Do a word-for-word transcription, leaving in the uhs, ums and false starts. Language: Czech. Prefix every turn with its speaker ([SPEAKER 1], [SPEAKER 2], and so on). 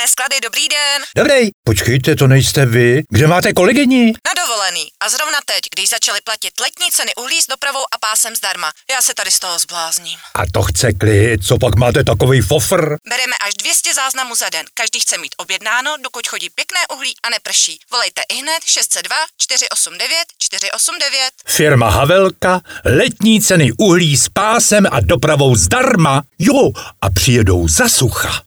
[SPEAKER 1] Mé sklady, dobrý den.
[SPEAKER 2] Dobrý, počkejte, to nejste vy. Kde máte kolegyni?
[SPEAKER 1] Na dovolený. A zrovna teď, když začaly platit letní ceny uhlí s dopravou a pásem zdarma. Já se tady z toho zblázním.
[SPEAKER 2] A to chce klid, co pak máte takový fofr?
[SPEAKER 1] Bereme až dvě stě záznamů za den. Každý chce mít objednáno, dokud chodí pěkné uhlí a neprší. Volejte ihned šest set dva čtyři osm devět čtyři osm devět.
[SPEAKER 2] Firma Havelka, letní ceny uhlí s pásem a dopravou zdarma. Jo, a přijedou za sucha.